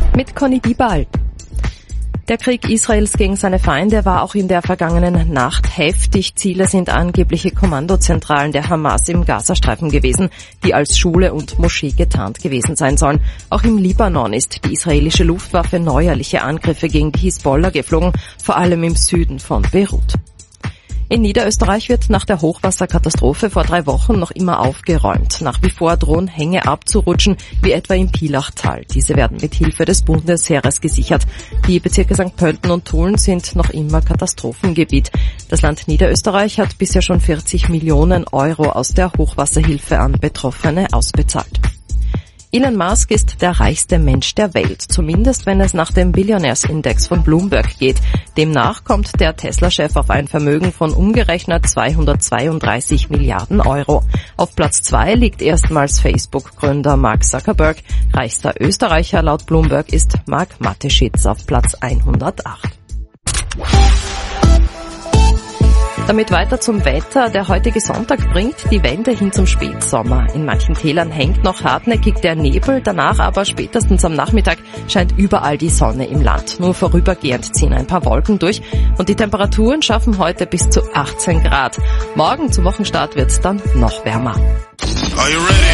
mit Conny Diebal. Der Krieg Israels gegen seine Feinde war auch in der vergangenen Nacht heftig. Ziele sind angebliche Kommandozentralen der Hamas im Gazastreifen gewesen, die als Schule und Moschee getarnt gewesen sein sollen. Auch im Libanon ist die israelische Luftwaffe neuerliche Angriffe gegen die Hisbollah geflogen, vor allem im Süden von Beirut. In Niederösterreich wird nach der Hochwasserkatastrophe vor 3 Wochen noch immer aufgeräumt. Nach wie vor drohen Hänge abzurutschen, wie etwa im Pilachtal. Diese werden mit Hilfe des Bundesheeres gesichert. Die Bezirke St. Pölten und Tulln sind noch immer Katastrophengebiet. Das Land Niederösterreich hat bisher schon 40 Millionen Euro aus der Hochwasserhilfe an Betroffene ausbezahlt. Elon Musk ist der reichste Mensch der Welt, zumindest wenn es nach dem Billionärsindex von Bloomberg geht. Demnach kommt der Tesla-Chef auf ein Vermögen von umgerechnet 232 Milliarden Euro. Auf Platz 2 liegt erstmals Facebook-Gründer Mark Zuckerberg. Reichster Österreicher laut Bloomberg ist Marc Mateschitz auf Platz 108. Damit weiter zum Wetter. Der heutige Sonntag bringt die Wende hin zum Spätsommer. In manchen Tälern hängt noch hartnäckig der Nebel, danach aber spätestens am Nachmittag scheint überall die Sonne im Land. Nur vorübergehend ziehen ein paar Wolken durch und die Temperaturen schaffen heute bis zu 18 Grad. Morgen zum Wochenstart wird's dann noch wärmer. Are you ready?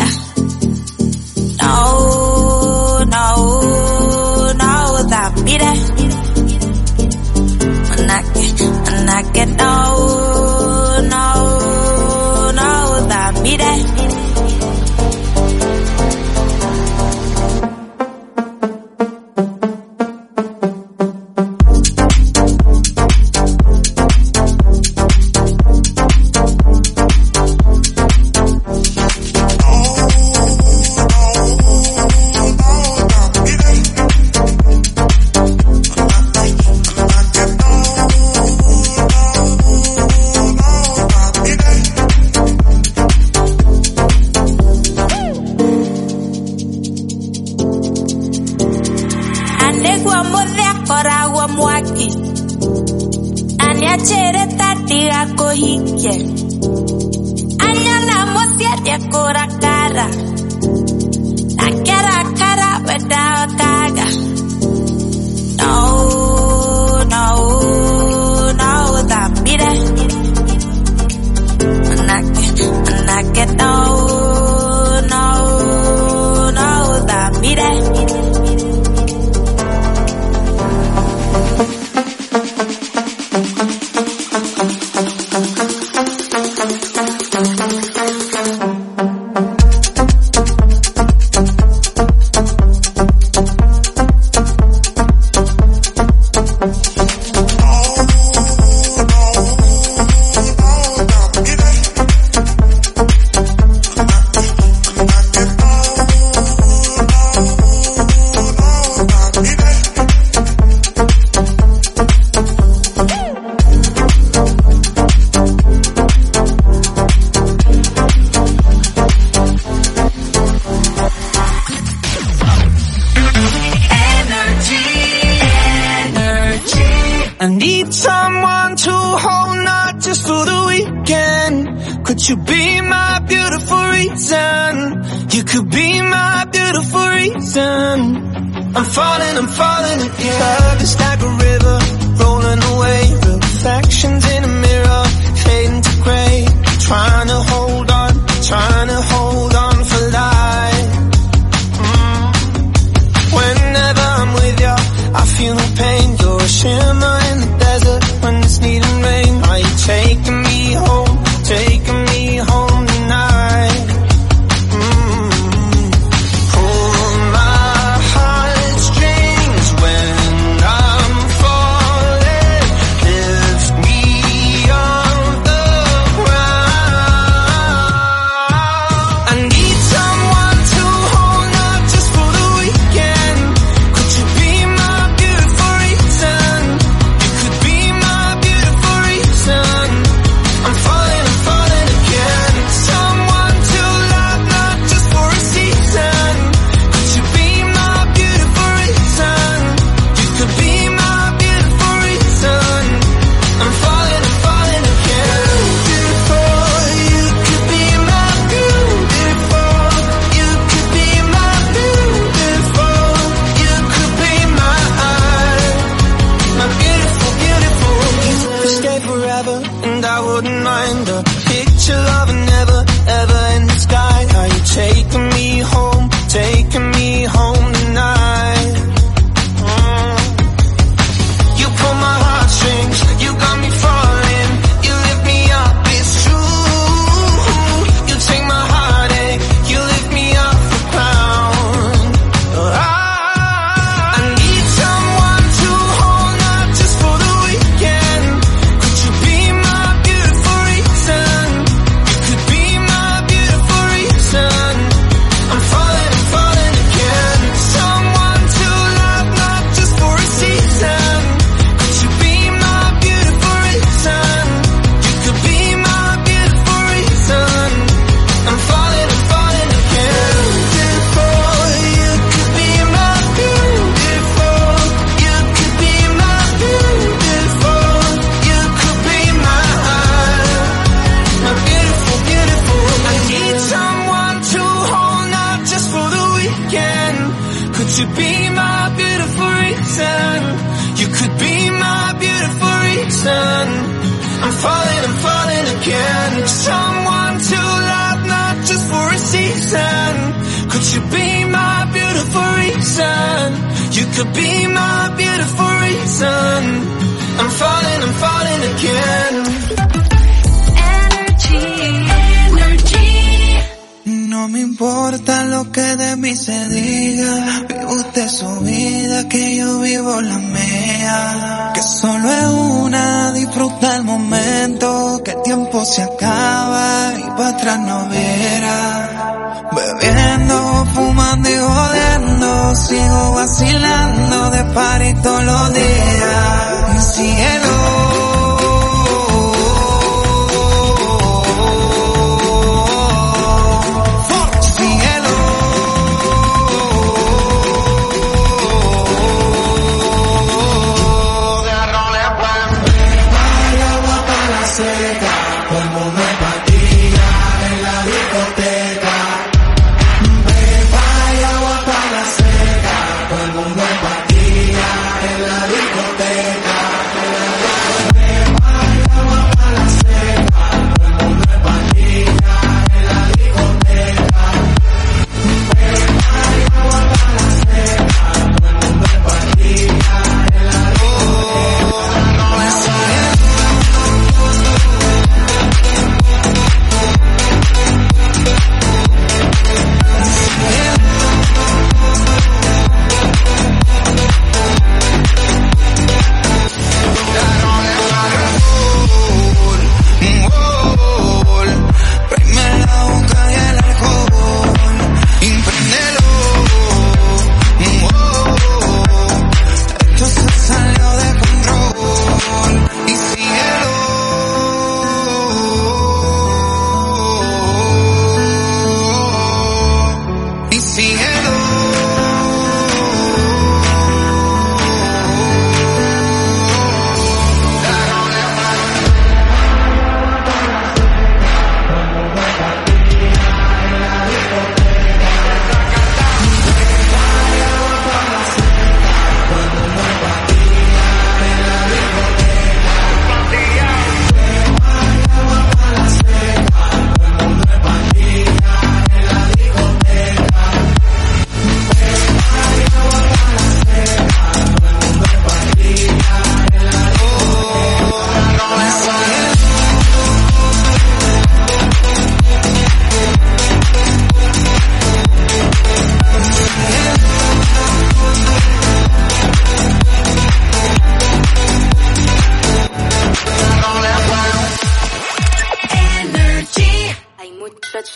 Mira kuamodhia kora wa mwaki anya chere tatiga kohike anya na mosia dia kora kara akara kara without kaga no that mire anake no that mire I need someone to hold, not just for the weekend. Could you be my beautiful reason? You could be my beautiful reason. I'm falling again. Love is like a river, rolling away. Reflections in a mirror, fading to gray. Trying to hold on for life. Whenever I'm with you, I feel no pain. You're a shimmer in the desert when it's needing rain. Are you taking me home tonight? Pull my heartstrings when I'm falling. Lift me off the ground. I need someone to hold, not just for the weekend. Could you be my beautiful reason? You could be my beautiful reason. I'm falling again. Someone to love, not just for a season. Could you be my beautiful reason? You could be my beautiful reason. I'm falling again. Beautiful, you could be my beautiful. You could be my beautiful. You could be my beautiful, beautiful. You could stay forever, and I wouldn't mind a picture of a never, ever in the sky. Are you taking me home tonight? You pull my heartstrings, you got me falling. You lift me up, it's true. You take my heartache, you lift me off the ground. I need someone to hold, not just for the weekend. Could you be my beautiful reason? You could be my beautiful reason. I'm falling again. Someone to love, not just for a season. Could you be my beautiful reason? You could be my beautiful reason. I'm falling again. Beautiful, you could be my beautiful. You could be my beautiful. You could be my beautiful, beautiful. I need someone to hold, not just for the weekend. Could you be my beautiful reason? You could be my beautiful reason. I'm falling again. Someone to love, not just for a season. Could you be my beautiful reason? You could be my beautiful reason. I'm falling again. No me importa lo que de mí se diga, vive usted su vida, que yo vivo la mía. Que solo es una, disfruta el momento, que el tiempo se acaba y para atrás no verá. Bebiendo, fumando y jodiendo, sigo vacilando de party todos los días. Cielo.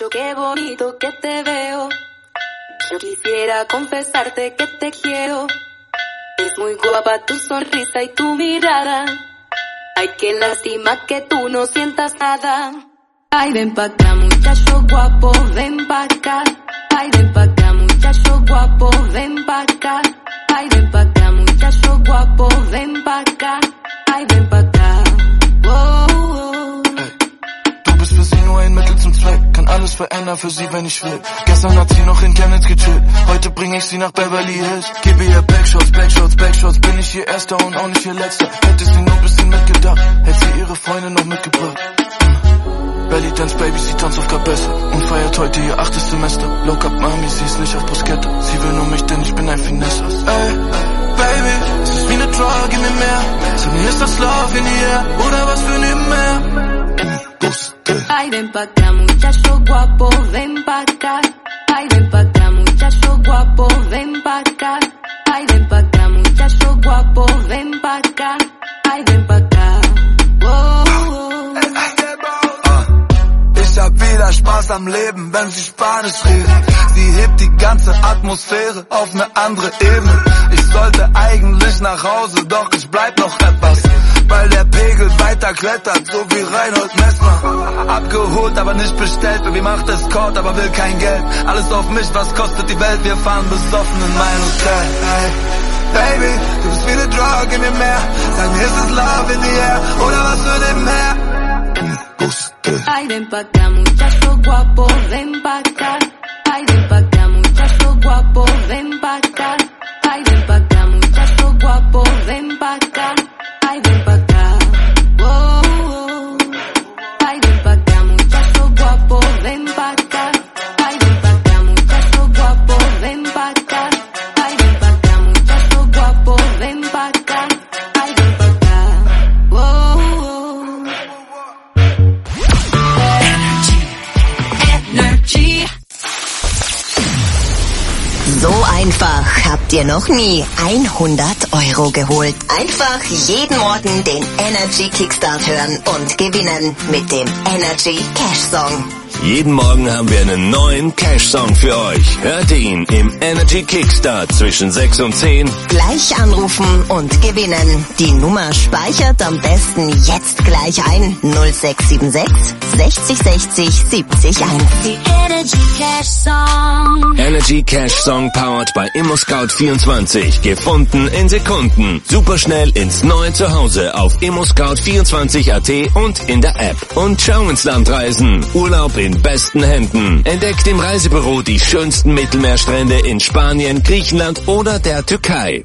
qué bonito que te veo. Yo quisiera confesarte que te quiero. Es muy guapa tu sonrisa y tu mirada. Ay, qué lástima que tú no sientas nada. Ay, ven pa' acá, muchacho guapo, ven pa' acá. Ay, ven pa' acá, muchacho guapo, ven pa' acá. Ay, ven pa' acá, muchacho guapo, ven pa' acá. Ay, ven pa' acá. Oh, oh. Du bist für sie nur ein Mittel zum Zweck. Kann alles verändern für sie, wenn ich will. Gestern hat sie noch in Chemnitz gechillt. Heute bring ich sie nach Beverly Hills. Gebe ihr Backshots, Backshots, Backshots. Bin ich ihr Erster und auch nicht ihr Letzter. Hätte sie nur ein bisschen mitgedacht, hätte sie ihre Freunde noch mitgebracht. Belly Dance Baby, sie tanzt auf Kabesse und feiert heute ihr 8. Semester. Lock up Mami, sie ist nicht auf Bruschetta. Sie will nur mich, denn ich bin ein Finesse. Ey, Baby, es ist wie eine Drug, gib mir mehr. Sag mir, ist das Love in the air oder was für nebenher? Ay, ven pa' acá, muchacho guapo, ven pa' acá. Ay, ven pa' acá, muchacho guapo, ven pa' acá. Ay, ven pa' acá, muchacho guapo, ven pa' acá. Ay, ven pa' acá. Oh, oh. Ich hab wieder Spaß am Leben, wenn sie Spanisch reden. Sie hebt die ganze Atmosphäre auf eine andere Ebene. Ich sollte eigentlich nach Hause, doch ich bleib noch etwas, weil der Pegel weiter klettert, so wie Reinhold Messner. Abgeholt, aber nicht bestellt, Baby macht Escort, aber will kein Geld. Alles auf mich, was kostet die Welt, wir fahren besoffen in mein Hotel. Hey, Baby, du bist wie eine Drug, gib mir mehr. Sag mir, ist es Love in the air oder was für nebenher? Ay, ven pa' acá, muchacho guapo, ven pa' acá. Ay, ven pa' acá, muchacho guapo, ven pa' acá. Ay, ven pa' acá, muchacho guapo, ven pa' acá. Ay, ven pa' acá. Oh, oh. Ay, ven pa' acá, muchacho guapo, ven pa' acá. Ay, ven pa' acá, muchacho guapo, ven pa' acá. Ay, ven pa' acá, muchacho guapo, ven pa' acá. Ay, ven pa' acá. Oh, oh. So einfach habt ihr noch nie 100 € geholt. Einfach jeden Morgen den Energy Kickstart hören und gewinnen mit dem Energy Cash Song. Jeden Morgen haben wir einen neuen Cash-Song für euch. Hört ihn im Energy Kickstart zwischen 6 und 10. Gleich anrufen und gewinnen. Die Nummer speichert am besten jetzt gleich ein. 0676 60 60 70 1. Die Energy Cash Song. Energy Cash Song powered by ImmoScout24. Gefunden in Sekunden. Superschnell ins neue Zuhause auf ImmoScout24.at und in der App. Und schau ins Land reisen. Urlaub in besten Händen. Entdeckt im Reisebüro die schönsten Mittelmeerstrände in Spanien, Griechenland oder der Türkei.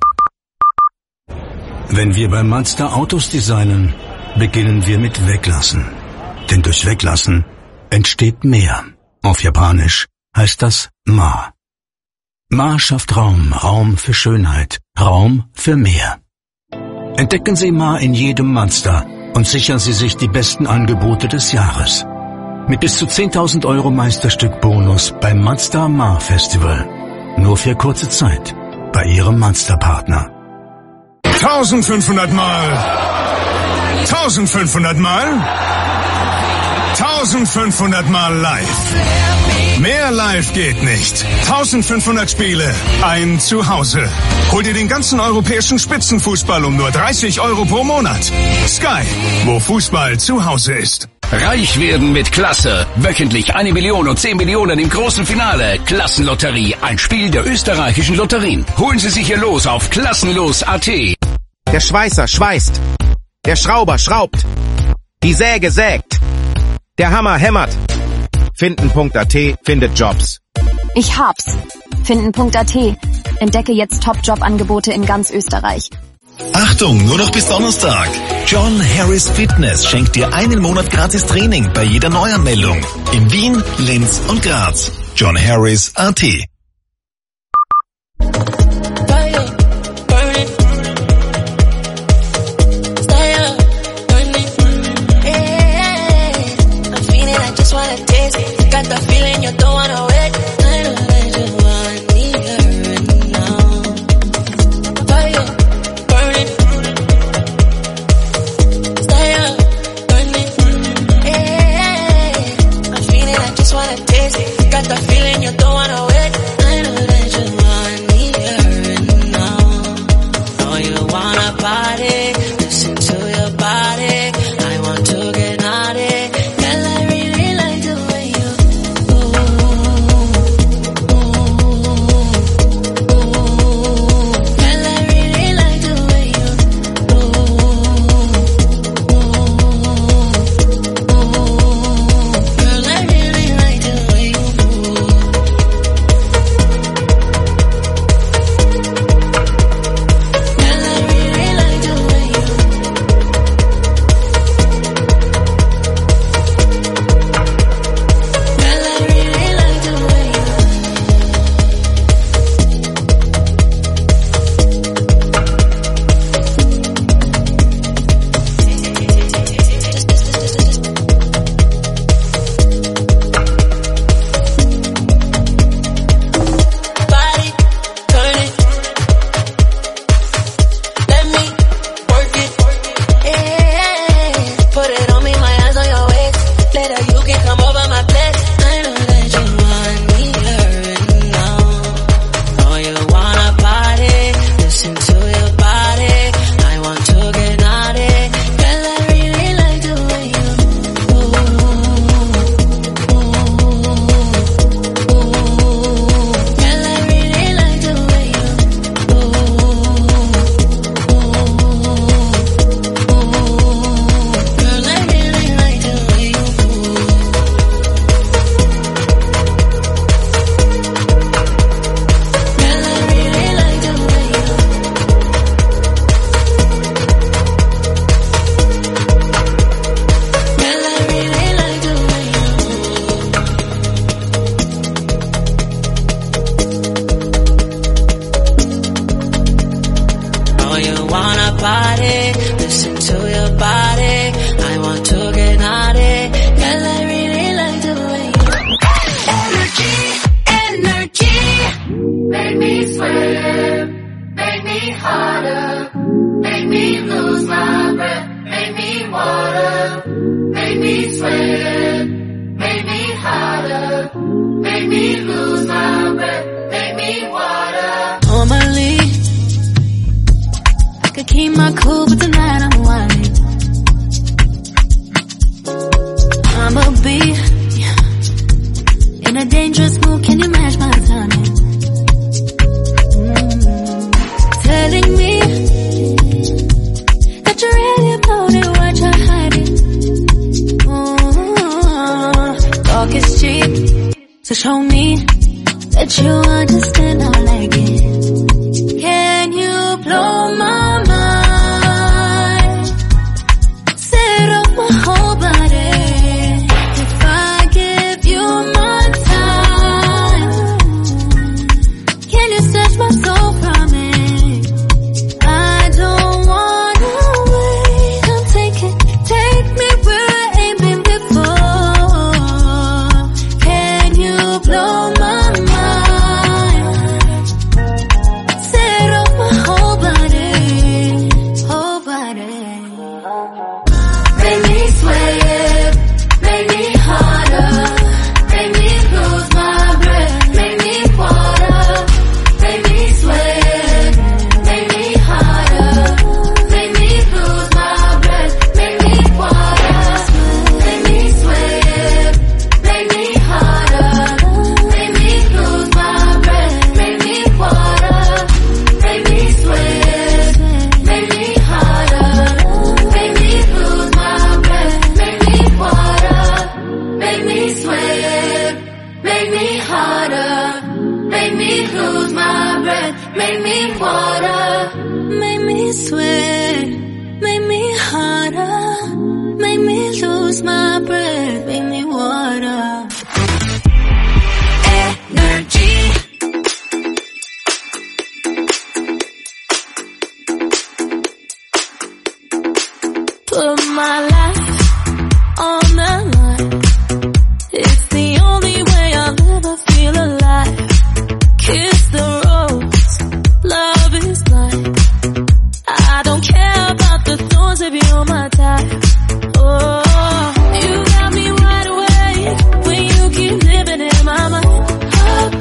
Wenn wir bei Mazda Autos designen, beginnen wir mit Weglassen. Denn durch Weglassen entsteht mehr. Auf Japanisch heißt das Ma. Ma schafft Raum, Raum für Schönheit, Raum für mehr. Entdecken Sie Ma in jedem Mazda und sichern Sie sich die besten Angebote des Jahres. Mit bis zu 10.000 € Meisterstück-Bonus beim Mazda Ma Festival. Nur für kurze Zeit bei Ihrem Mazda-Partner. 1500 Mal. 1500 Mal. 1500 Mal live. Mehr live geht nicht. 1500 Spiele, ein Zuhause. Hol dir den ganzen europäischen Spitzenfußball um nur 30 € pro Monat. Sky, wo Fußball zu Hause ist. Reich werden mit Klasse. Wöchentlich 1 Million und 10 Millionen im großen Finale. Klassenlotterie, ein Spiel der österreichischen Lotterien. Holen Sie sich hier los auf klassenlos.at. Der Schweißer schweißt. Der Schrauber schraubt. Die Säge sägt. Der Hammer hämmert. Finden.at findet Jobs. Ich hab's. Finden.at. Entdecke jetzt Top-Job-Angebote in ganz Österreich. Achtung, nur noch bis Donnerstag. John Harris Fitness schenkt dir einen Monat gratis Training bei jeder Neuanmeldung. In Wien, Linz und Graz. John Harris.at. Got the feeling you don't wanna wait. I just want need her now. Fire, burning. Stay up, burning. Hey, I'm feeling I just wanna taste it. wanna party, listen to your body. I want to get naughty. Girl, I really like the way you Girl, I really like the way you Girl, I really like the way you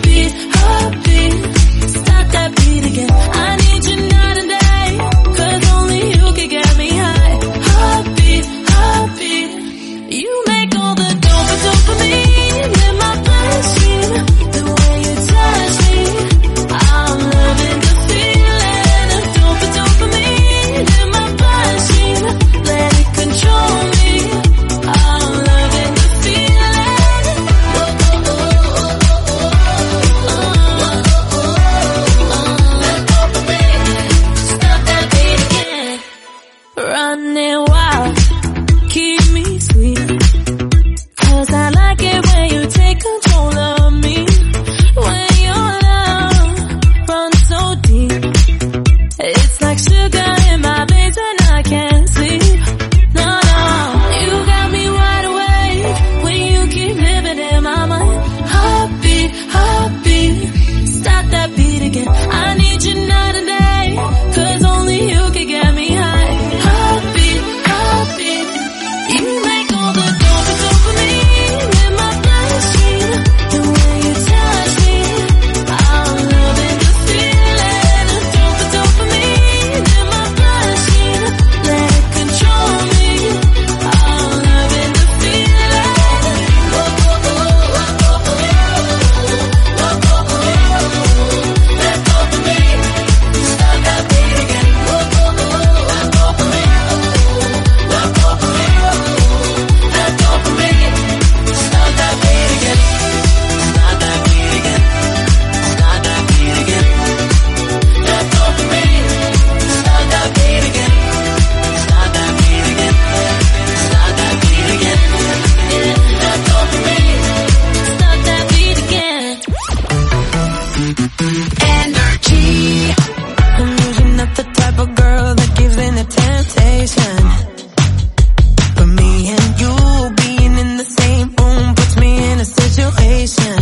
Heartbeat, stop that beat again. I need you night and day, 'cause situation. But me and you being in the same room puts me in a situation.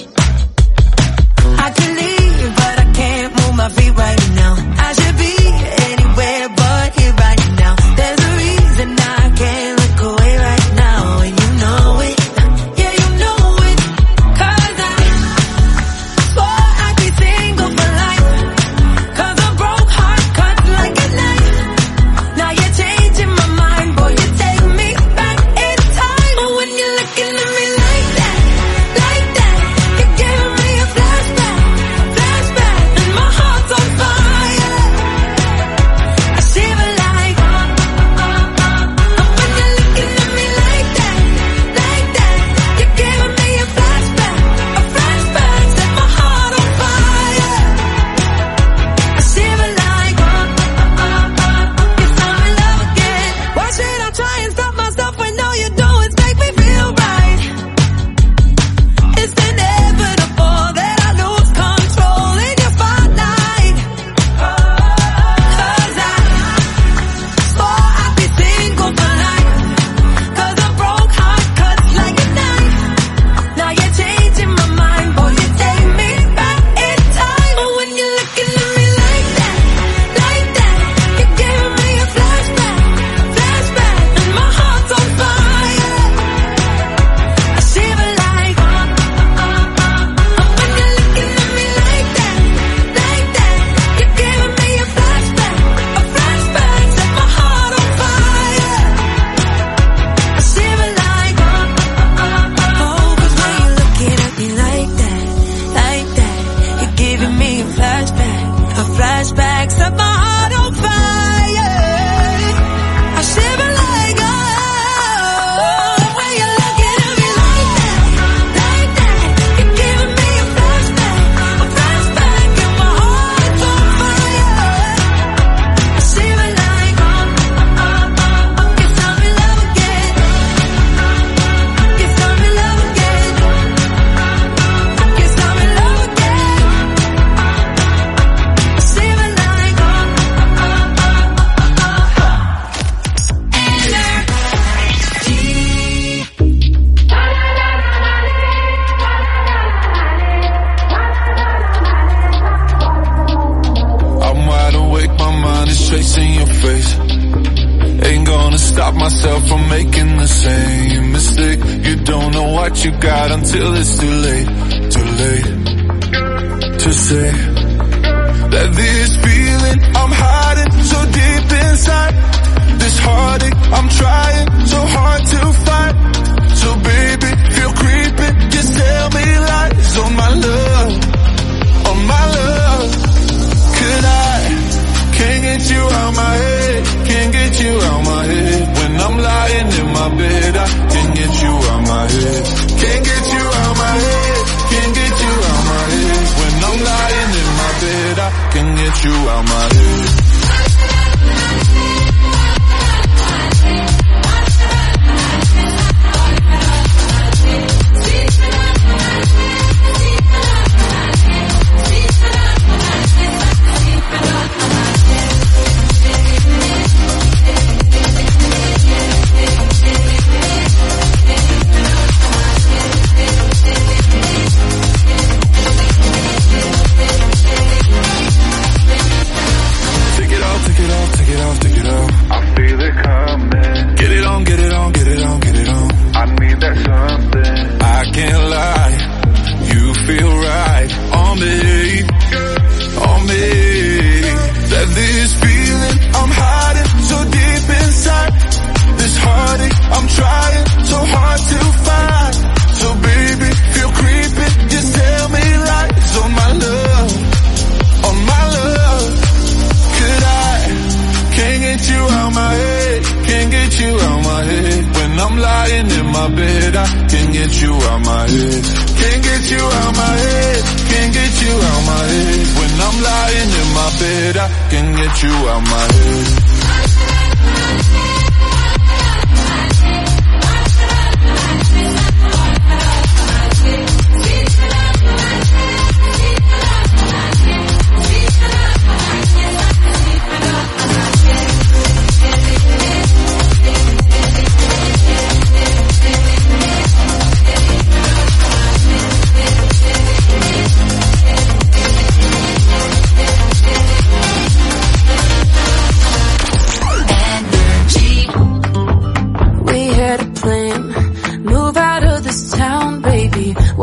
I can leave, but I can't move my feet right now. I should be anywhere but here right now. There's a reason I can't look away right now, and you know it. Yeah, you know it. 'Cause I swore I'd be single for life. 'Cause a broke heart cuts like a knife. Now you're changing my mind, boy, you take me back in time. But when you're looking at me like that, you're giving me a flashback, and my heart's on fire. I shiver like, when you're looking at me like that, you're giving me a flashback, set my heart on fire. I shiver like, guess I'm in love again. Why should I try and stop myself when all you do is make me feel right? It's inevitable that I lose control in your spotlight. 'Cause I swore I'd be single for life. 'Cause a broke heart cuts like a knife. Now you're changing my mind, boy, you take me back in time. But when you're looking at me like that, you're giving me a flashback, and my heart's on fire. I shiver like, when you're looking at me like that, you're giving me a flashback, set my heart on fire. I shiver like, 'cause when you're looking at me like that, you're giving me a flashback, set my heart on fire. I shiver like, when you're looking at me like that, you're giving me a flashback, and my heart's on fire. I shiver like, guess I'm in love again. Guess I'm in love again. Guess I'm in love again. I shiver like, I'm wide awake, my mind is chasing your face. Ain't gonna stop myself from making the same mistake. You don't know what you got until it's too late to say that this feeling I'm hiding so deep inside. This heartache I'm trying so hard to fight. So baby, feel creeping, just tell me lies on my love, on my love. Could I, can't get you out my head, can't get you out my head. When I'm lying in my bed, I can't get you out my head. Can't get you out my head, can't get you out my head. When I'm lying in my bed, I can get you out my head.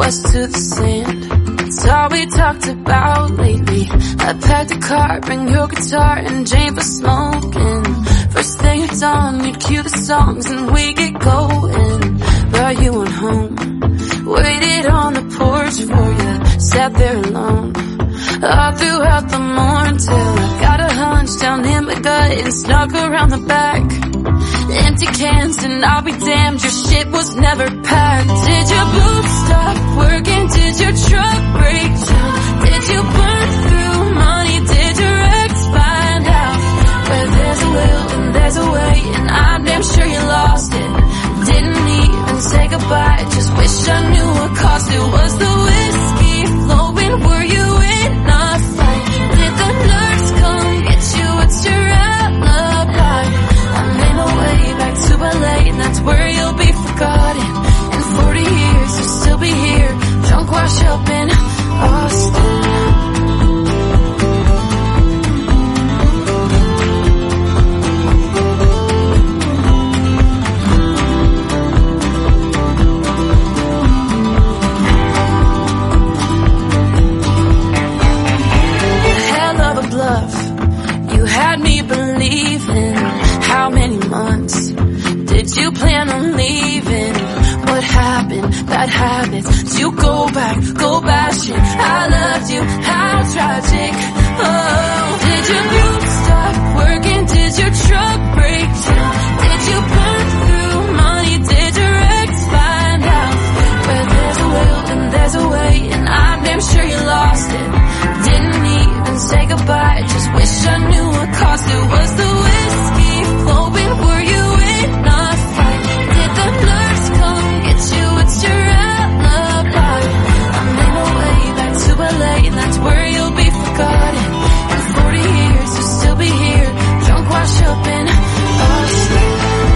us to the sand. It's all we talked about lately. I packed a car, bring your guitar and Jane for smoking. First thing at dawn, you'd cue the songs and we get going. But you went home, waited on the porch for you, sat there alone all throughout the morning till I got a hunch down in my gut and snuck around the back. Empty cans and I'll be damned, your shit was never packed. Did your boots stop working? Did your truck break down? Did you burn through money? Did your ex find out? Where there's a will and there's a way, and I'm damn sure you lost it. Didn't even say goodbye, just wish I knew what caused it. Was the whiskey flowing? Were you in a fight? Did the nurse come get you? What's your alibi? I made my way back to LA, and that's where you'll be forgotten. In 40 years you'll still be here, drunk wash up in Austin. You had me believing. How many months did you plan on leaving? What happened? Bad habits. You go back, go bashing. I loved you, how tragic. Oh, did your boots stop working? Did your truck break down? Did you burn through money? Did your ex find out? Where there's a will and there's a way, and I'm damn sure you lost it. Didn't even say goodbye, just wish I knew what caused it. Was the whiskey flowing? Were you in a fight? Did the nurse come get you? What's your alibi? I made my way back to LA, and that's where you'll be forgotten. In 40 years you'll still be here, drunk wash up in Austin.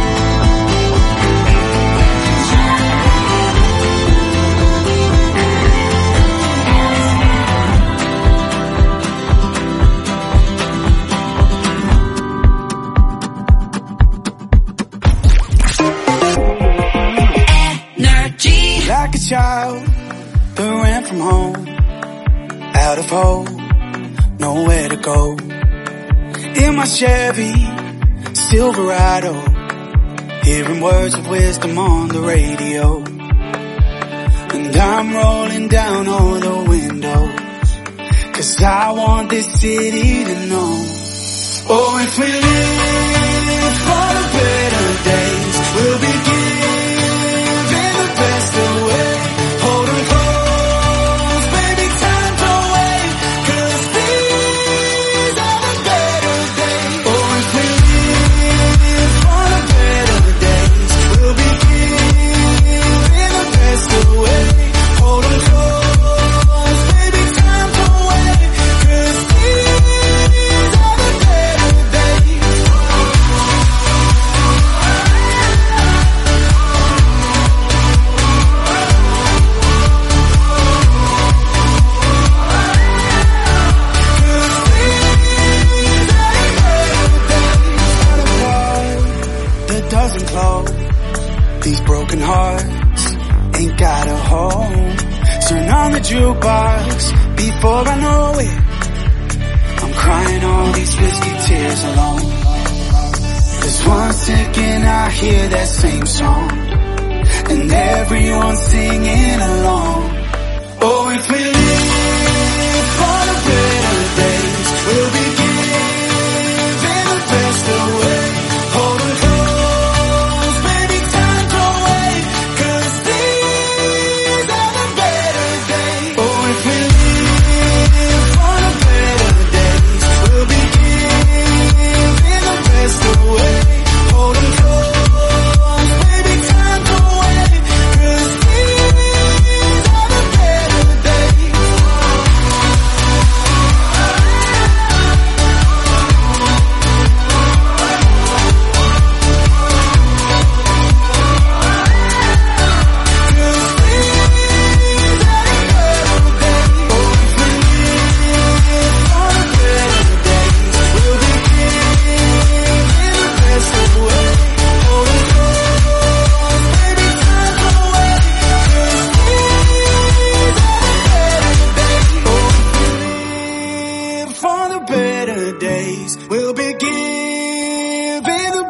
Like a child that ran from home, out of hope, nowhere to go. In my Chevy Silverado, hearing words of wisdom on the radio. And I'm rolling down all the windows, 'cause I want this city to know. Oh, if we live for the better days, we'll begin best away. Hold 'em close, baby, time to wait, 'cause these are the better days. Oh, if we live for the better days, we'll be giving the best away. Hold 'em close, baby, time to wait, 'cause these are the better days. Doesn't close. These broken hearts ain't got a home. Turn on the jukebox before I know it. I'm crying all these risky tears alone. 'Cause once again I hear that same song, and everyone's singing along. Oh, if we live for the better days, we'll be giving the best away. Hold 'em close, baby, time to wait, 'cause these are the better days. Oh, if we live for the better days, we'll be giving the best away. Hold 'em close, baby, time to wait, 'cause these are the better days.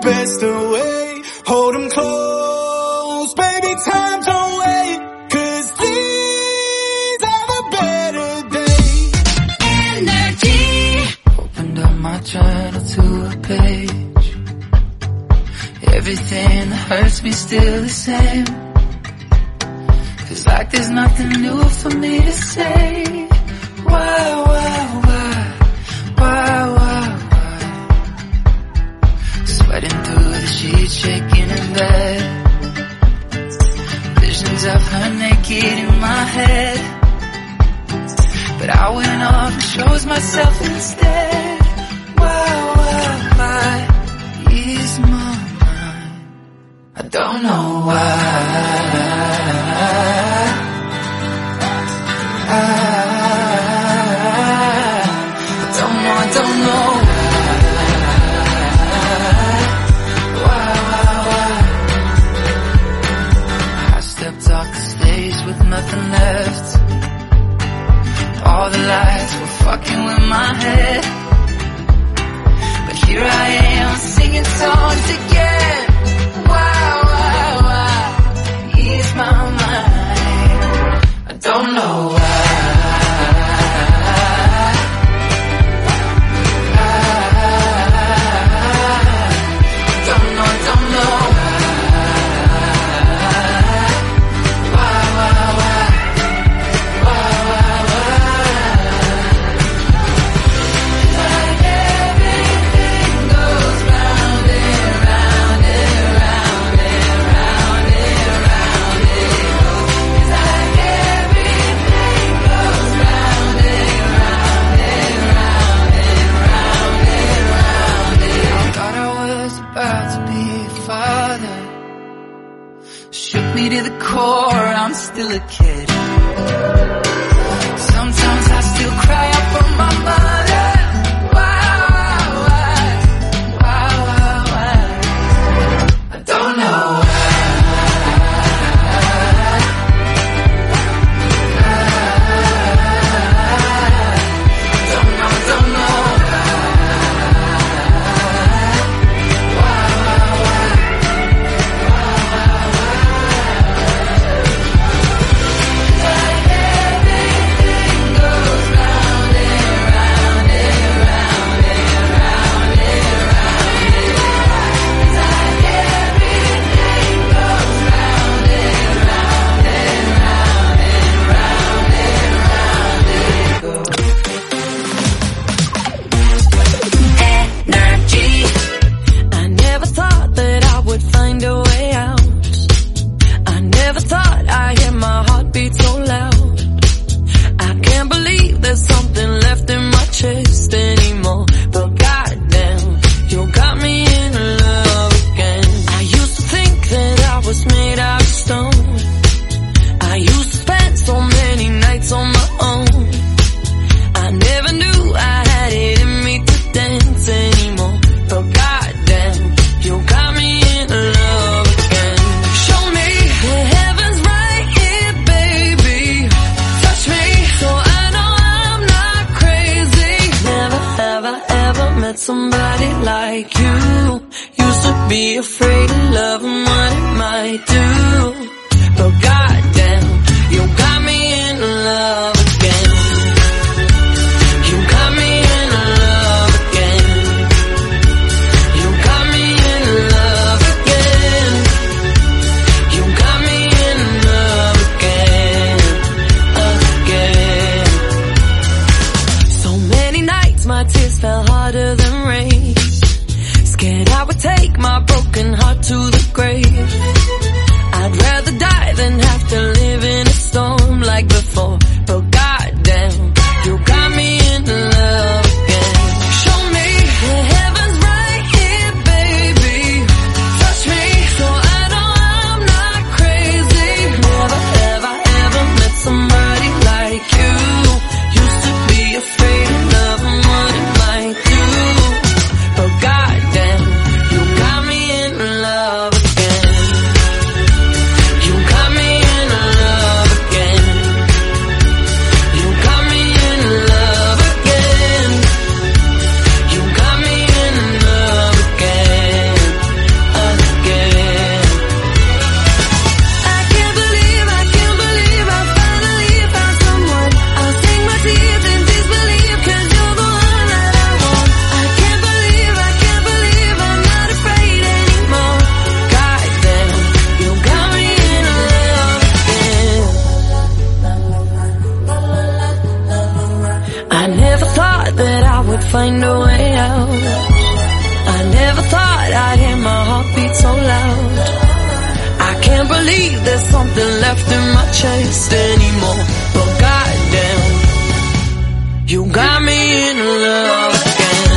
best away. Hold 'em close, baby, time don't wait. 'Cause these are the better days. Energy. Opened up my journal to a page. Everything that hurts me still the same. Feels like there's nothing new for me to say. Why? Sweating through the sheets, shaking in bed. Visions of her naked in my head. But I went off and chose myself instead. Why? Ease my mind. I don't know why. I don't know why. I stepped off the stage with nothing left. All the lights were fucking with my head. But here I am singing songs again. Why? Ease my mind. I don't know why. To the core, I'm still a kid. Sometimes I still cry out for my mother. Why? I don't know why. Don't know somebody like you. Used to be afraid of love and what it might do. But goddamn, you got me in love again. You got me in love again. You got me in love again. You got me in love again. So many nights my tears fell harder than rain. Scared I would take my broken heart to the grave. I'd rather die than have to live in a storm like before. But goddamn, you got me in love again. Show me the heaven's right here, baby. Touch me so I know I'm not crazy. Never have I ever met somebody like you. Used to be afraid of love and what it might do. But goddamn, you got me in love again. You got me in love again. find a way out. I never thought I'd hear my heartbeat so loud. I can't believe there's something left in my chest anymore. But goddamn, you got me in love again.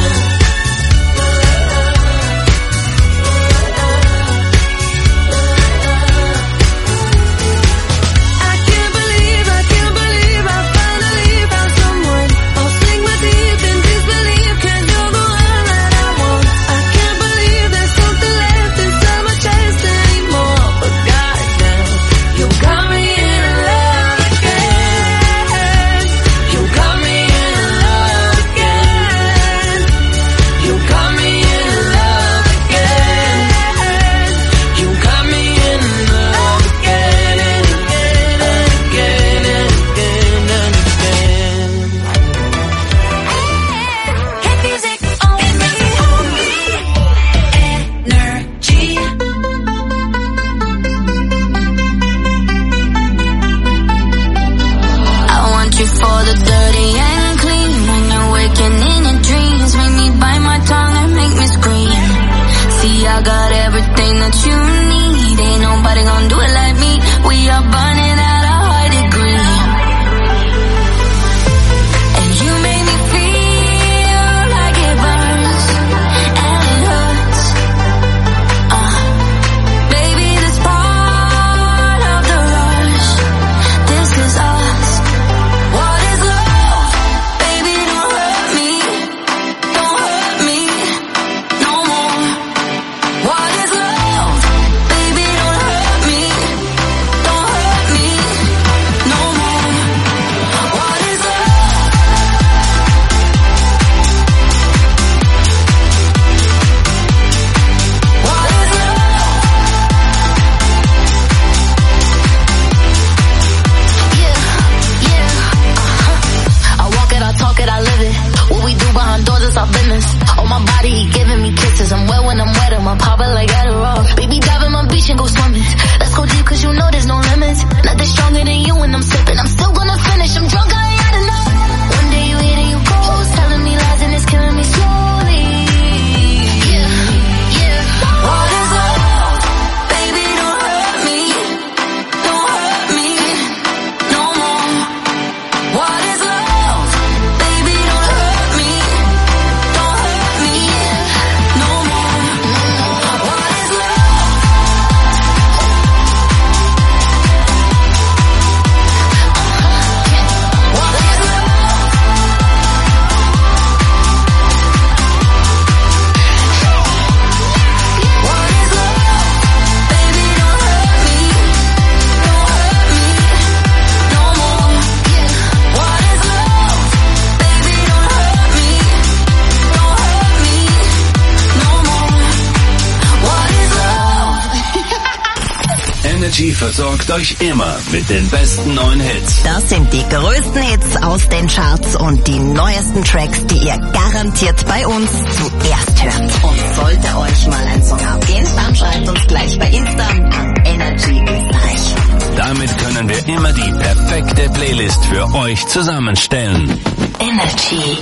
Energy versorgt euch immer mit den besten neuen Hits. Das sind die größten Hits aus den Charts und die neuesten Tracks, die ihr garantiert bei uns zuerst hört. Und sollte euch mal ein Song abgehen, dann schreibt uns gleich bei Insta an Energy Österreich. Damit können wir immer die perfekte Playlist für euch zusammenstellen. Energy.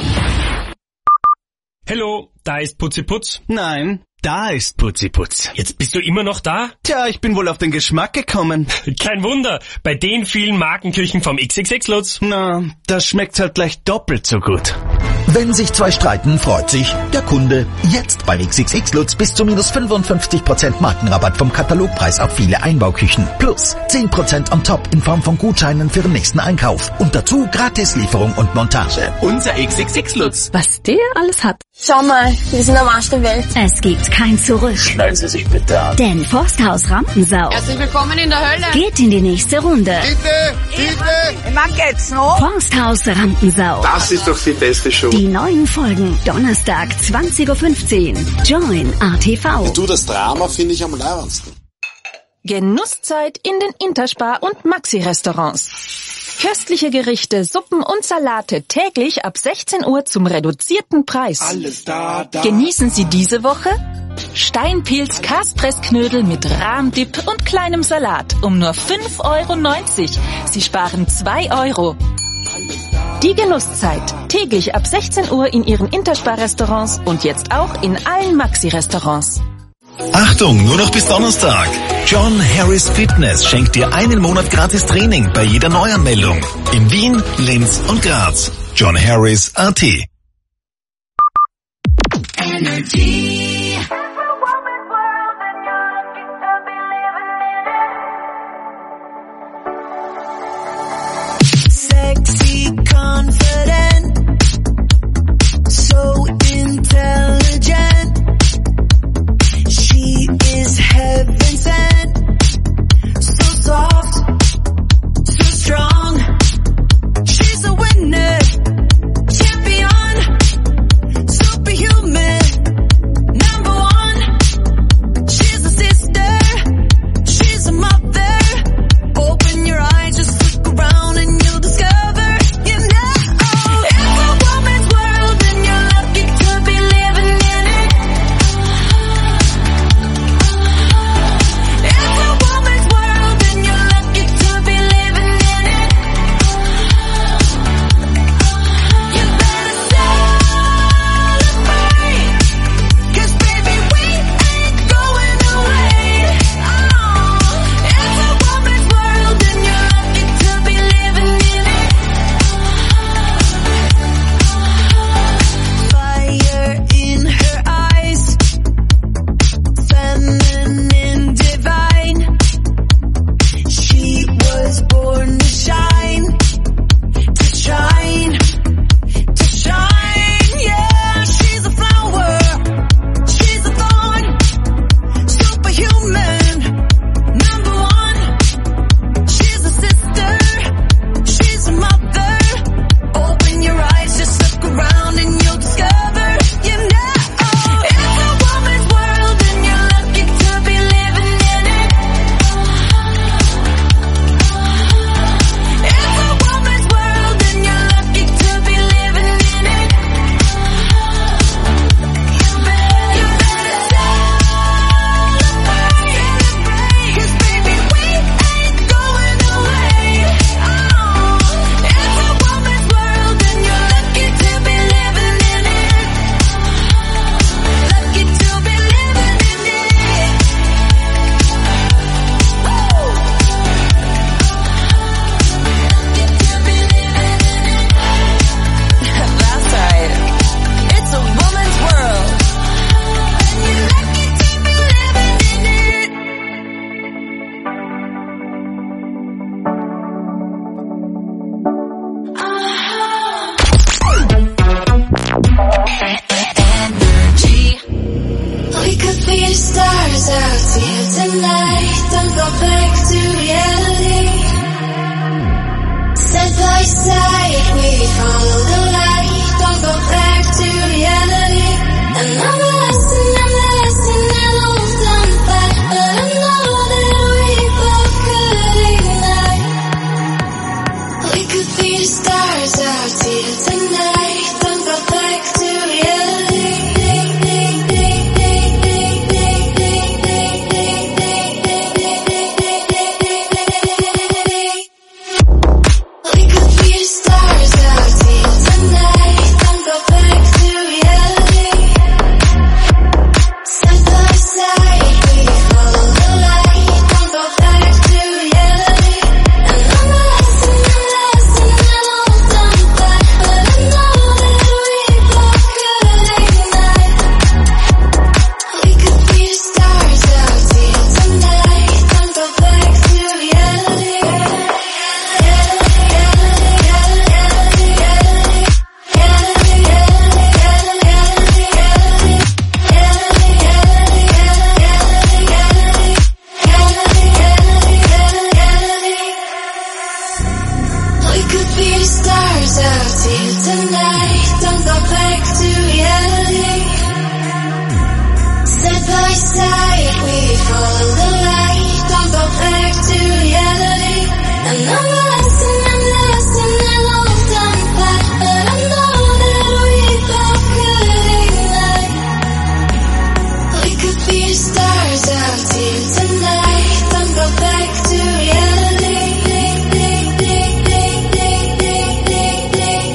Hallo, da ist Putziputz. Nein, da ist Putziputz. Jetzt bist du immer noch da? Tja, ich bin wohl auf den Geschmack gekommen. Kein Wunder, bei den vielen Markenküchen vom XXX Lutz. Na, das schmeckt halt gleich doppelt so gut. Wenn sich zwei streiten, freut sich der Kunde. Jetzt beim XXX Lutz bis zu minus 55% Markenrabatt vom Katalogpreis auf viele Einbauküchen. Plus 10% on top in Form von Gutscheinen für den nächsten Einkauf. Und dazu Gratislieferung und Montage. Unser XXX Lutz. Was der alles hat. Schau mal, wir sind am Arsch der Welt. Es gibt kein Zurück. Schnallen Sie sich bitte an. Denn Forsthaus Rampensau Herzlich willkommen in der Hölle. geht in die nächste Runde. Bitte. Wann geht's noch? Forsthaus Rampensau. Das ist doch die beste Show. Die neuen Folgen Donnerstag 20.15 Uhr. Join ATV. Du, das Drama finde ich am leibendsten. Genusszeit in den Interspar- und Maxi-Restaurants. Köstliche Gerichte, Suppen und Salate täglich ab 16 Uhr zum reduzierten Preis. Alles da. Genießen Sie diese Woche Steinpilz Kaspressknödel mit Rahmdip und kleinem Salat um nur 5,90 €. Sie sparen 2 €. Die Genusszeit. Täglich ab 16 Uhr in Ihren Interspar-Restaurants und jetzt auch in allen Maxi-Restaurants. Achtung, nur noch bis Donnerstag. John Harris Fitness schenkt dir einen Monat gratis Training bei jeder Neuanmeldung. In Wien, Linz und Graz. John Harris AT. Energy. Sexy, confident, so intelligent. She is heaven sent, so soft, so strong. She's a winner, champion, superhuman, number one. She's a sister, she's a mother. Open your eyes, just look around and you'll discover, you know, it's a woman's world and you're lucky to be living in it. It's a woman's world and you're lucky to be living in it. You better celebrate, 'cause baby we ain't going away. It's a woman's world and you're lucky to be living in it. Fire in her eyes, feminine, divine. She was born to shine, to shine, to shine. Yeah, she's a flower, she's a thorn, superhuman, number one. She's a sister, she's a mother. Open your eyes, just look around and you'll discover, you know, it's a woman's world and you're lucky to be living in it. It's a woman's world and you're lucky to be living in it. You better celebrate, 'cause baby we ain't going away. It's a woman's world and you're lucky to be living in it. Lucky to be living in it. That's right. It's a woman's world and you're lucky to be living in it. Energy. We could be the stars out here tonight. Don't go back to reality. Side by side, we follow the light. Don't go back to reality. And I'm the lesson that holds on back. But I know that we both could ignite. We could be the stars out here tonight. Don't go back to reality. We could be the stars out here tonight. Don't go back to reality. Side by side, we follow the light. Don't go back to reality. And I'm the lesson that holds on back. But I know that we both could ignite. We could be the stars out here tonight. Don't go back to reality. We could be the stars out here tonight. Don't go back to reality. Side by side, we follow the light. Don't go back to reality. And I'm the lesson that holds on back. But I know that we both could ignite. We could be the stars out here tonight. Don't go back to reality.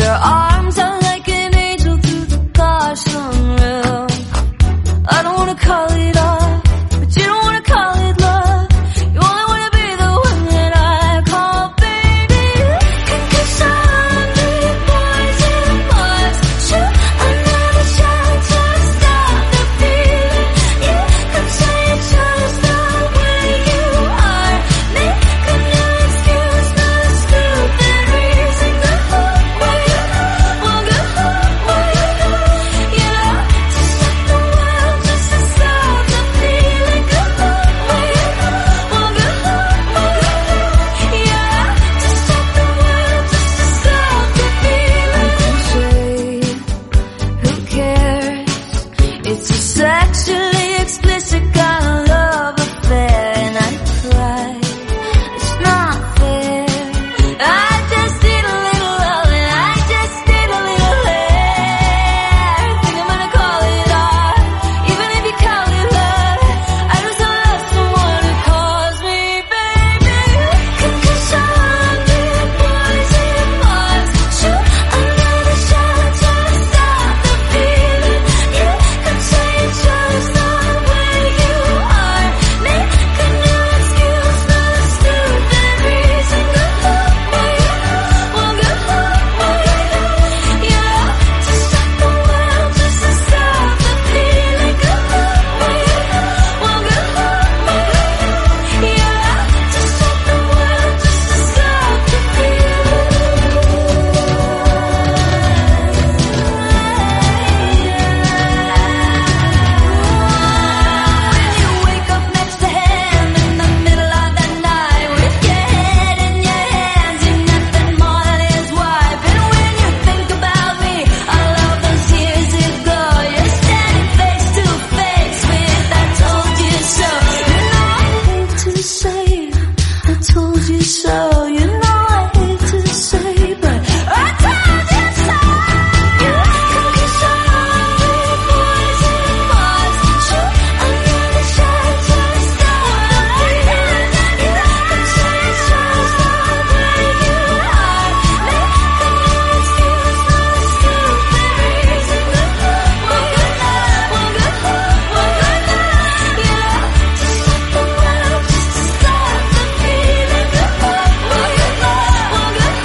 Your arms are like an angel through the gosh unreal. I don't wanna call it off, but you don't wanna call it love. You only wanna be the one that I call baby. Cause I'm the poison bars. Shoot another shot to stop the feeling. You can say it's just the way you are. Make a new excuse, not a stupid reason. Go away, won't go away. You love to stop the world just to stop the feeling. Go away, won't go away. You love to stop the world just to stop the feeling. Who cares? It's a sexually explicit kind of love affair, and I cry. It's not fair. I just need a little love, and I just need a little hair. Think I'm gonna call it art, even if you call it love. I just don't love someone who calls me baby. Cause I'm the poison bars. Shoot another shot to stop the feeling. You can say it's just the way you are. Make a new excuse, not a stupid reason. Go away, won't go away. You love to stop the world just to stop the feeling. Go away, won't go away. You love to stop the world just to stop the When you wake up next to him in the middle of the night with your head in your hands, you're nothing more than his wife. And when you think about me, all of those years ago, you're standing face to face with I told you so. You know I hate to say I told you so. You know I hate to say, but I told you so. Cause I'm the poison bars. Shoot another shot to stop the feeling. You can say it's just the way you are. Make a new excuse, not a stupid reason. Go away, won't go away. You love to stop the world just to stop the feeling. Go away, won't go away. You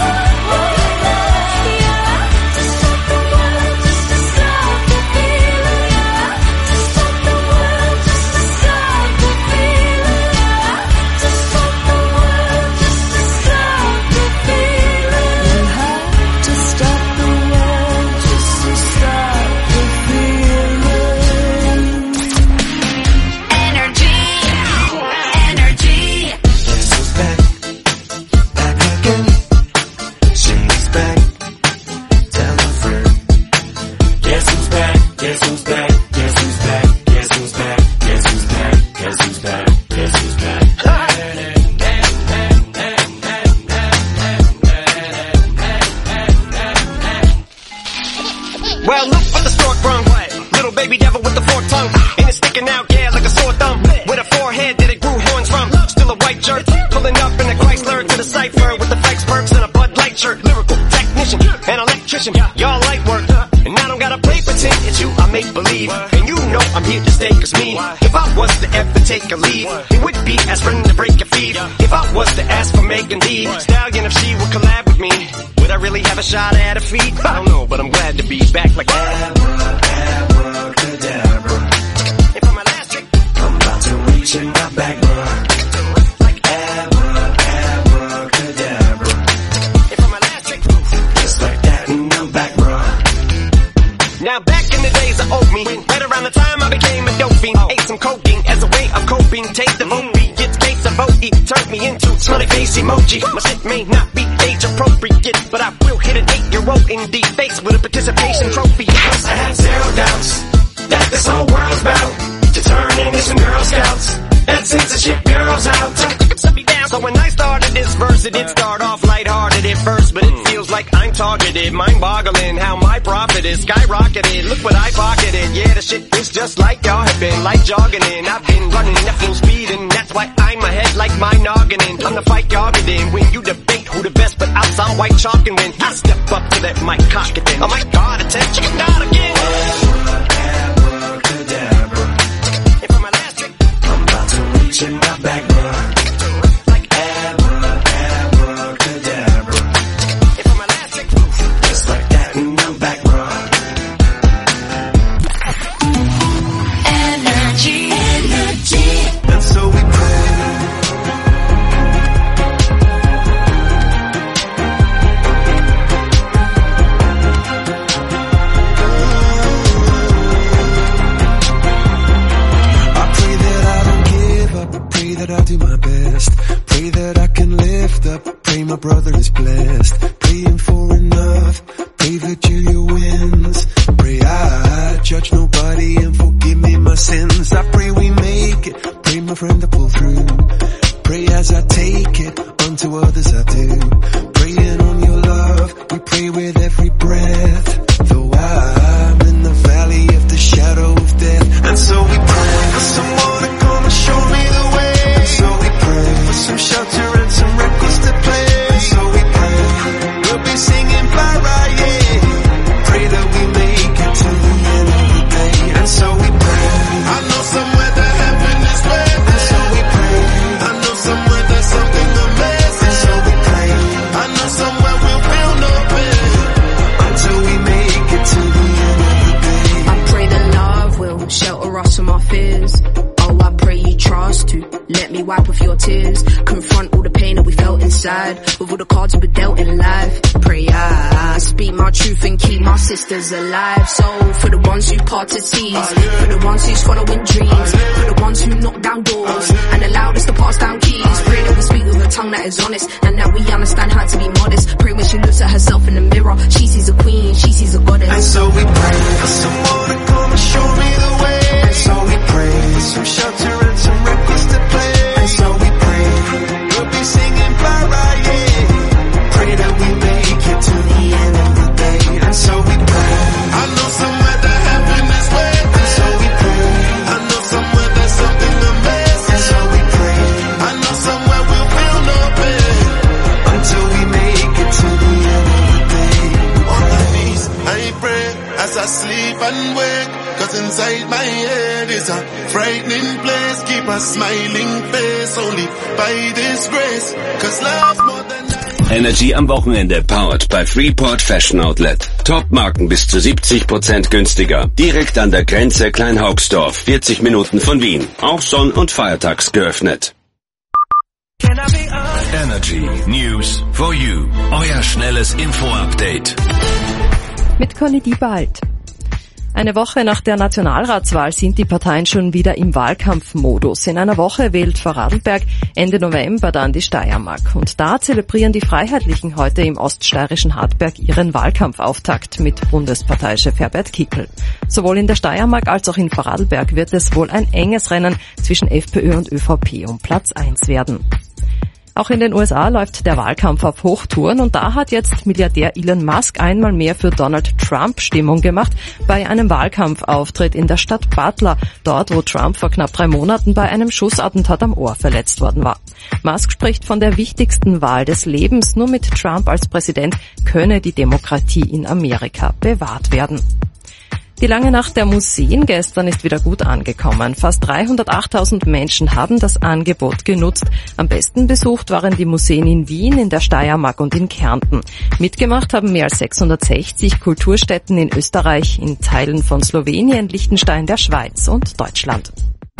love to stop the world just to stop the feeling. You love to stop the world just to stop the feeling. You love to stop the world just to stop the feeling. You have to stop the world just to stop the feeling. Energy, energy. Guess who's back? Back again. She's back. Tell a friend. Guess who's back? Guess who's back? Guess who's back? Guess who's back? Guess who's back? Guess who's back? Guess who's back? Well, look what the stork brung. Little baby devil with the forked tongue. And it's sticking out, yeah, like a sore thumb. With a forehead that it grew horns from. Still a white jerk. Pulling up in a Chrysler to the cipher with the Fikes perks and a Bud Light shirt. Lyrical technician, an electrician. Y'all light work. And I don't gotta play pretend. It's you I make believe. And you know I'm here to stay, cause me, if I was to ever take a leave, it would be aspirin to break a feed. If I was to ask for Megan Thee Stallion, if she would collab with me, would I really have a shot at a feat? I don't know, but I'm glad to be back like Abracadabra. And for my last trick, I'm about to reach in my back, bruh. Like abracadabra. And for my last trick, just like that, and I'm back, bruh. Now back in the days of old me, right around the time I became a dope fiend, ate some cocaine as a way of coping. Take the vote, gets case of OE, turned me into smiley face emoji. My shit may not be age appropriate, but I will hit an 8-year-old in the face with a participation trophy. Because I have zero doubts that this whole world's about to turn into some Girl Scouts. That censorship girls out. me down. So when I started this verse, it did start off lighthearted at first, but it feels like I'm targeted. Mind-boggling how my profit is skyrocketed. Look what I pocketed. Yeah, the shit is just like y'all have been, like jogging in. I've been running at full speed, and that's why I'm ahead like my noggin in. I'm the fight y'all get in when you debate who the best, but I'll sound white chalk and when I step up to that mic, cock it then. Oh my God, attempt chicken out again. Abracadabra. And for my last trick, I'm about to reach in my back, bro. Like abracadabra. And for my last trick, just like that, and I'm back, bro. Energy, energy. And so we pray. That I'll do my best. Pray that I can lift up. Pray my brother is blessed. Praying for enough. Pray Virgilia wins. Pray I judge nobody and forgive me my sins. I pray we make it. Pray my friend to pull through. Pray as I take it. Unto others I do. Praying on your love. We pray with every breath. Though I'm in the valley of the shadow of death. And so we pray for someone to come and show me the way. So we pray for some shelter and some records to play. So we pray we'll be singing para, yeah. Pray that we make it to the end of the day. And so we pray. I know somewhere that heaven is waiting. And so we pray. I know somewhere there's something amazing. And so we pray. I know somewhere we'll feel no pain until we make it to the end of the day. I pray that love will shelter us from our fears. Oh, I pray you trust to let me wipe off your tears. Confront all the pain that we felt inside with all the cards we were dealt in life. Pray I speak my truth and keep my sisters alive. So for the ones who parted seas, for the ones who's following dreams, for the ones who knock down doors and allowed us to pass down keys. Pray that we speak with a tongue that is honest and that we understand how to be modest. Pray when she looks at herself in the mirror, she sees a queen, she sees a goddess. And so we pray for someone to come and show me the way. And so we pray for some shelter and some records to play. And so we pray we'll be singing para, yeah. Pray that we make it to the end of the day. And so we pray. I know somewhere that heaven is waiting. And so we pray. I know somewhere there's something amazing. And so we pray. I know somewhere we'll feel no pain until we make it to the end of the day. On my knees I pray as I sleep and wake. Cause inside my head is a frightening place. Keep a smiling face only by this grace. Cause love's more than life. Energy am Wochenende, powered by Freeport Fashion Outlet. Top-Marken bis zu 70% günstiger. Direkt an der Grenze Kleinhaugsdorf, 40 Minuten von Wien. Auch sonn- und feiertags geöffnet. Energy News for you. Euer schnelles Info-Update. Mit Conny Diebald. Eine Woche nach der Nationalratswahl sind die Parteien schon wieder im Wahlkampfmodus. In einer Woche wählt Vorarlberg, Ende November dann die Steiermark. Und da zelebrieren die Freiheitlichen heute im oststeirischen Hartberg ihren Wahlkampfauftakt mit Bundesparteichef Herbert Kickl. Sowohl in der Steiermark als auch in Vorarlberg wird es wohl ein enges Rennen zwischen FPÖ und ÖVP um Platz 1 werden. Auch in den USA läuft der Wahlkampf auf Hochtouren und da hat jetzt Milliardär Elon Musk einmal mehr für Donald Trump Stimmung gemacht bei einem Wahlkampfauftritt in der Stadt Butler, dort wo Trump vor knapp 3 Monaten bei einem Schussattentat am Ohr verletzt worden war. Musk spricht von der wichtigsten Wahl des Lebens. Nur mit Trump als Präsident könne die Demokratie in Amerika bewahrt werden. Die lange Nacht der Museen gestern ist wieder gut angekommen. Fast 308.000 Menschen haben das Angebot genutzt. Am besten besucht waren die Museen in Wien, in der Steiermark und in Kärnten. Mitgemacht haben mehr als 660 Kulturstätten in Österreich, in Teilen von Slowenien, Liechtenstein, der Schweiz und Deutschland.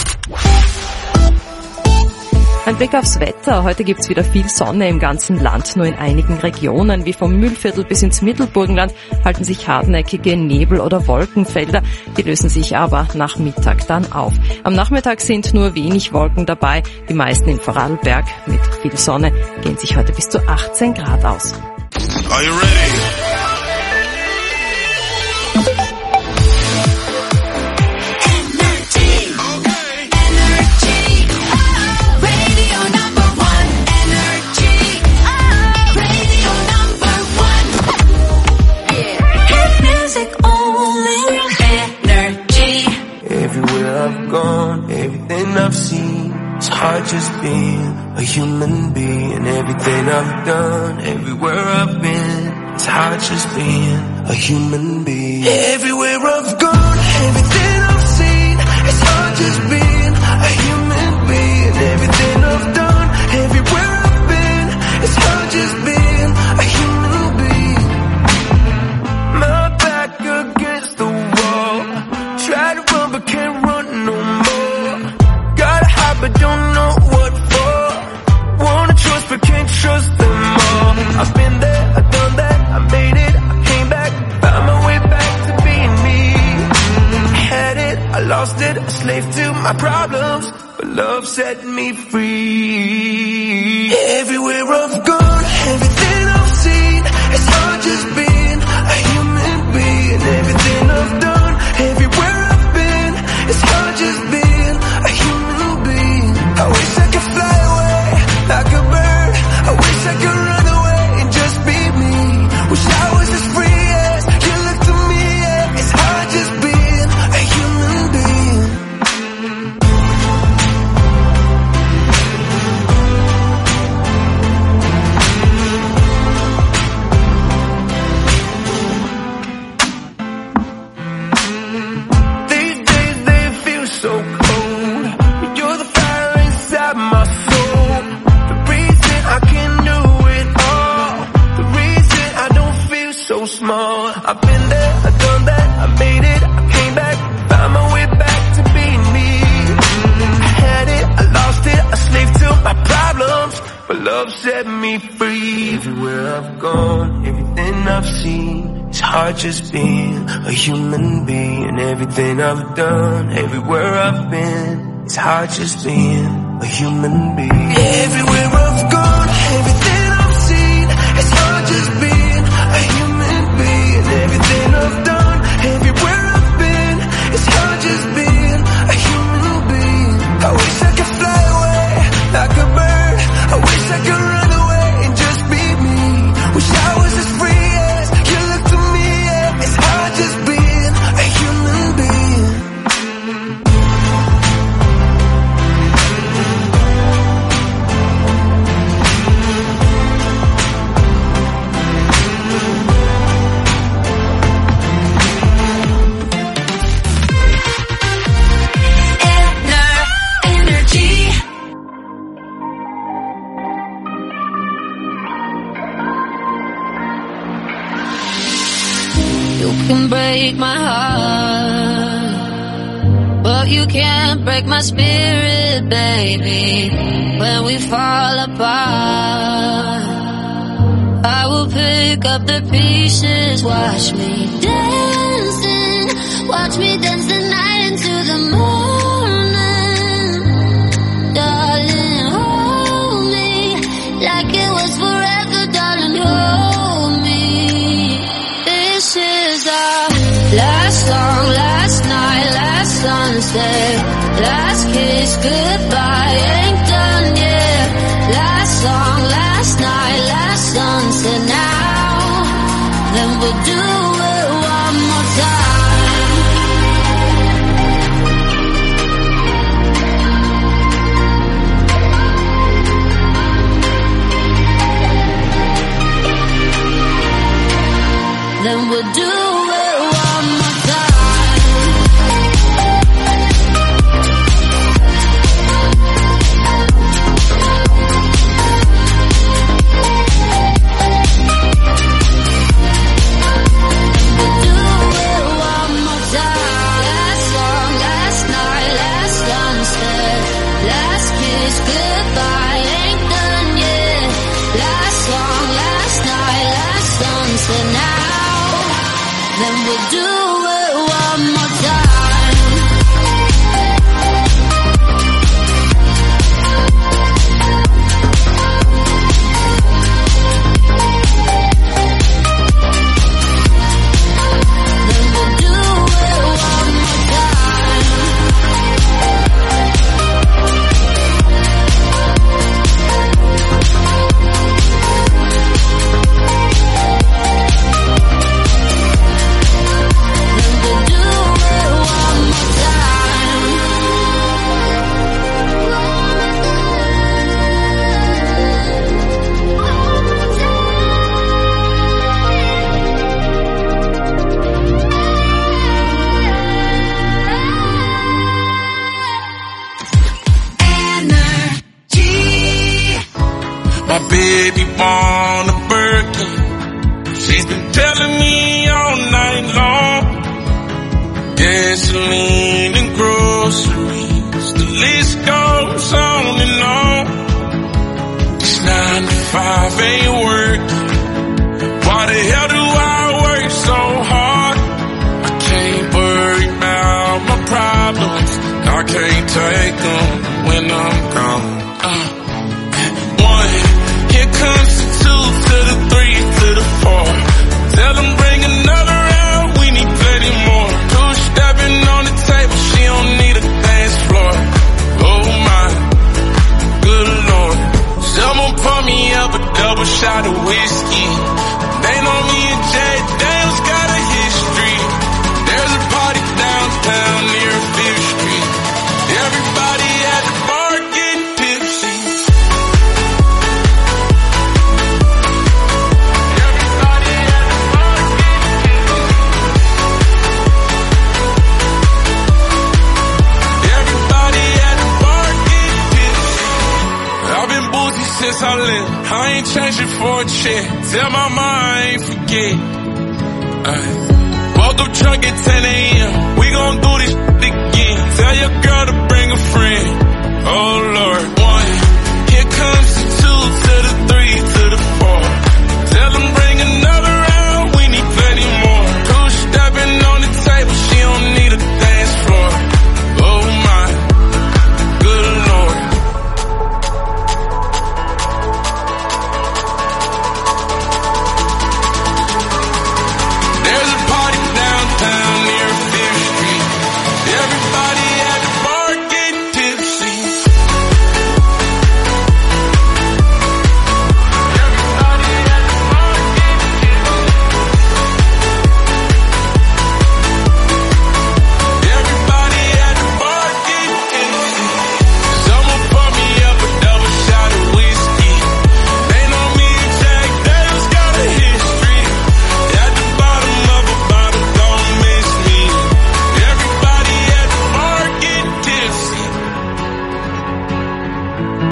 Ein Blick aufs Wetter. Heute gibt's wieder viel Sonne im ganzen Land. Nur in einigen Regionen, wie vom Mühlviertel bis ins Mittelburgenland, halten sich hartnäckige Nebel- oder Wolkenfelder. Die lösen sich aber nach Mittag dann auf. Am Nachmittag sind nur wenig Wolken dabei. Die meisten in Vorarlberg mit viel Sonne gehen sich heute bis zu 18 Grad aus. Are you ready? gone, everything I've seen, it's hard just being a human being. Everything I've done, everywhere I've been, it's hard just being a human being. Everywhere I've gone, everything I've seen, it's hard just being a human being. Everything I've done, everywhere I've been, it's hard just being a human being. My back against the wall, try to run but can't run no more. Gotta hide but don't know what for. Wanna trust but can't trust them all. I've been there, I've done that, I made it, I came back, found my way back to being me. I had it, I lost it, a slave to my problems, but love set me free. Everywhere I've gone, everything I've seen, it's hard just being a human being. Everything I've done, everywhere I've been, it's hard just being a human being. I wish I could fly away like a bird. I wish I could run away and just be me. Wish I was as free as you look to me. Yeah. It's hard just being a human being. These days they feel so cold. You're the fire inside my soul. The reason I can do it all. The reason I don't feel so small. I've been there, I've done that, I made it, I came back, found my way back to being me. I had it, I lost it, a slave to my problems, but love set me free. Everywhere I've gone, everything I've seen, it's hard just being a human being. Everything I've done, everywhere I've been, it's hard just being a human being. Everywhere I've gone, everything I've seen, it's hard just being a human being. Everything I've done, everywhere I've been, it's hard just being a human being. I wish I could fly away like a bird. I wish I could run away and just be me. Wish I was as free as you look to me. Yeah. It's hard just being a human being. You can break my heart, but you can't break my spirit, baby. When we fall apart, I will pick up the pieces. Watch me dancing, watch me dance the night into the morning. Darling, hold me like it was forever, darling, hold me. This is our last song, last night, last sunset, last kiss, goodbye, ain't done yet. Last song, last night, last sunset, now, then we'll do it one more time. Then we'll do it one more time. We'll do it one more time. Last song, last night, last sunset, last kiss, goodbye, ain't done yet. Last song, last night, last sunset, now, then we'll do it one more time. Then we'll do it one more time. gasoline and groceries. The list goes on and on. This 9 to 5 ain't working. Why the hell do I work so hard? I can't worry about my problems. I can't take them when I'm gone. 1, here comes the 2 to the 3 to the 4. Tell them bring another round, we need plenty more. 2-stepping on the table, she don't need a dance floor. Oh my, good Lord. Someone pour me up a double shot of whiskey. They know me and Jay Dale's got a history. There's a party downtown near 5th Street. Everybody at the bar getting tipsy. Everybody at the bar getting tipsy. Everybody at the bar getting tipsy. I've been boozy since I left. I ain't changing for a check. Tell my mama I ain't forget. Woke up drunk at 10 a.m.